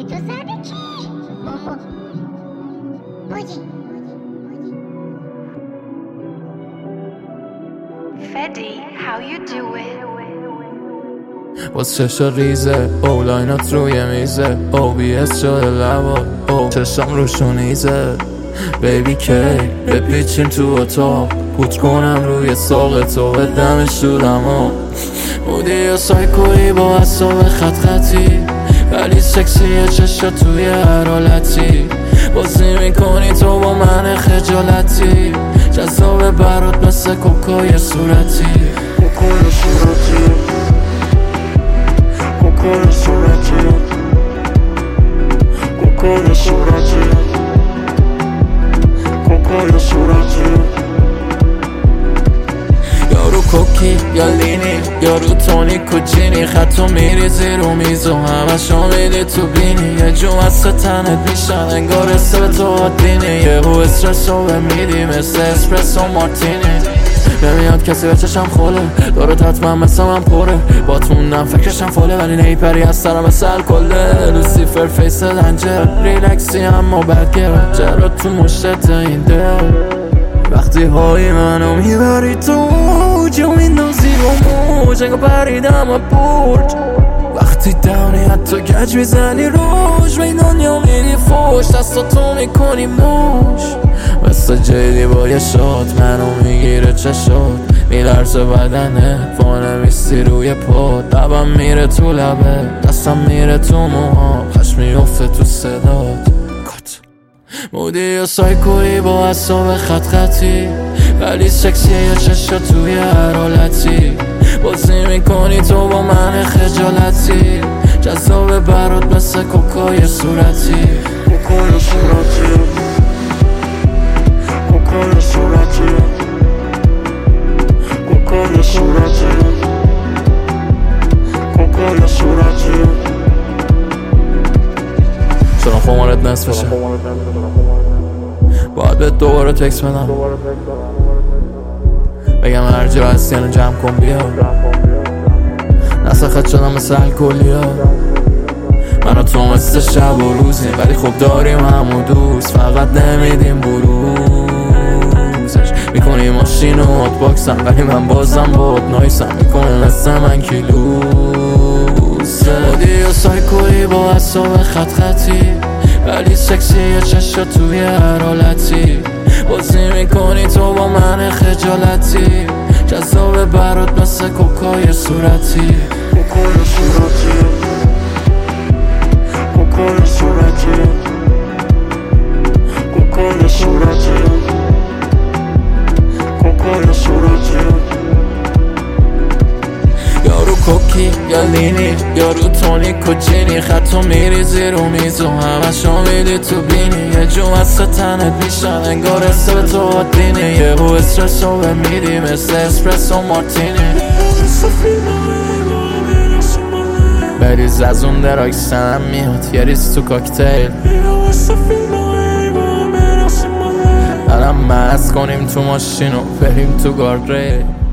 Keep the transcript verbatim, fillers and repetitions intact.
تو سر به کی؟ بابا بودی Fedi, how you doing? باز چشا ریزه او لاینات روی میزه او بی اس شده لبا او چشم روشونیزه بیبی کی بپیچیم تو اتاق پوت کنم روی ساق تو به دمش دودم ها بودی یا سایکویی با اصاب خط خطی ولی سکسیه چشا توی هر حالتی بازی میکنی تو با من خجالتی جذاب برات مثل کوکای صورتی کوکای صورتی کوکای صورتی کوکای صورتی کوکای صورتی یارو کوکی یا لینی یارو تونی کچینی خطو میریزی رو میز و همشو میدی تو بینی یه جو از تنت میشن انگار اسم تو عادینی یه بو استرسو بمیدی مثل اسپرسو مارتینی نمیاد کسی به چشم خوله دارت حتما مثل من پره بات موندم فکرشم فاله ولی نیپری از سرم مثل کله لوسیفر فیس دنجر ریلکسی اما بدگره جرا تو مشتت این دل وقتی های منو میبری تو موج و میندازی با موج انگا پریدم و برج وقتی دونی حتی گج میزنی روش به دنیا میدی فوش دستاتو میکنی موش مثل جیدی با یه شاد منو میگیره چشات میلرزه بدنه وانمیستی روی پاد لبم میره تو لبه دستم میره تو موها خشم میفته تو صدات مودی یا سایکویی با اصاب خط خطی ولی سکسیه یا چشا توی هر حالتی بازی میکنی تو با من خجالتی جذاب برات مثل کوکای صورتی کوکای صورتی کوکای صورتی کوکای صورتی کوکای صورتی چرا خمارت نصف بشه باید به دوباره تکس بدم بگم هر جا هستی یعنی جمع کن بیا نسخت شدم مثل الکلیا من و تو مثل شب و روزیم ولی خوب داریم همو دوست فقط نمیدیم بروزش میکنی ماشین و هات باکسم ولی من بازم باد نایسم میکنه مثل من کیلوسه بودی و سایکویی با اصاب خط خطی ولی سکسیه چشا توی هر حالتی بازی میکنی تو با من خجالتی جذاب برات مثل کوکای صورتی کوکای صورتی کوکای صورتی کوکای صورتی کوکای صورتی یارو کوکی یا لینی یارو تونی کچینی خطو میریزی رو میز و همشو میدی تو بینی یه جو از تنت میشن انگار اسم تو عادینی یه بو استرسو بمیدی مثل اسپرسو مارتینی بریز از اون دراکسم میاد یه ریز تو کاکتیل برم مست کنیم تو ماشین و بریم تو گاردریل